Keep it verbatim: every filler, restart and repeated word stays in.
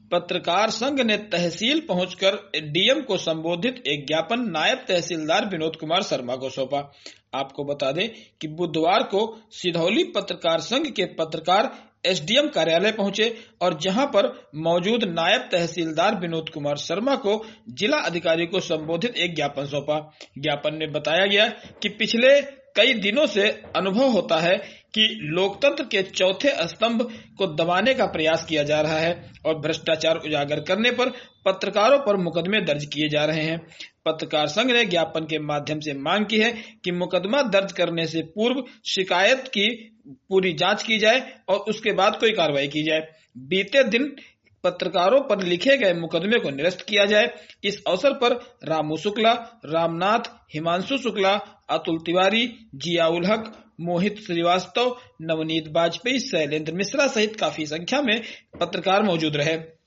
पत्रकार संघ ने तहसील पहुंचकर डीएम को संबोधित एक ज्ञापन नायब तहसीलदार विनोद कुमार शर्मा को सौंपा। आपको बता दें कि बुधवार को सिधौली पत्रकार संघ के पत्रकार एसडीएम कार्यालय पहुंचे और जहां पर मौजूद नायब तहसीलदार विनोद कुमार शर्मा को जिला अधिकारी को संबोधित एक ज्ञापन सौंपा। ज्ञापन में बताया गया कि पिछले कई दिनों से अनुभव होता है कि लोकतंत्र के चौथे स्तंभ को दबाने का प्रयास किया जा रहा है और भ्रष्टाचार उजागर करने पर पत्रकारों पर मुकदमे दर्ज किए जा रहे हैं। पत्रकार संघ ने ज्ञापन के माध्यम से मांग की है कि मुकदमा दर्ज करने से पूर्व शिकायत की पूरी जांच की जाए और उसके बाद कोई कार्रवाई की जाए। बीते दिन पत्रकारों पर लिखे गए मुकदमे को निरस्त किया जाए। इस अवसर पर रामू शुक्ला, रामनाथ, हिमांशु शुक्ला, अतुल तिवारी, जियाउल हक, मोहित श्रीवास्तव, नवनीत बाजपेयी, शैलेंद्र मिश्रा सहित काफी संख्या में पत्रकार मौजूद रहे।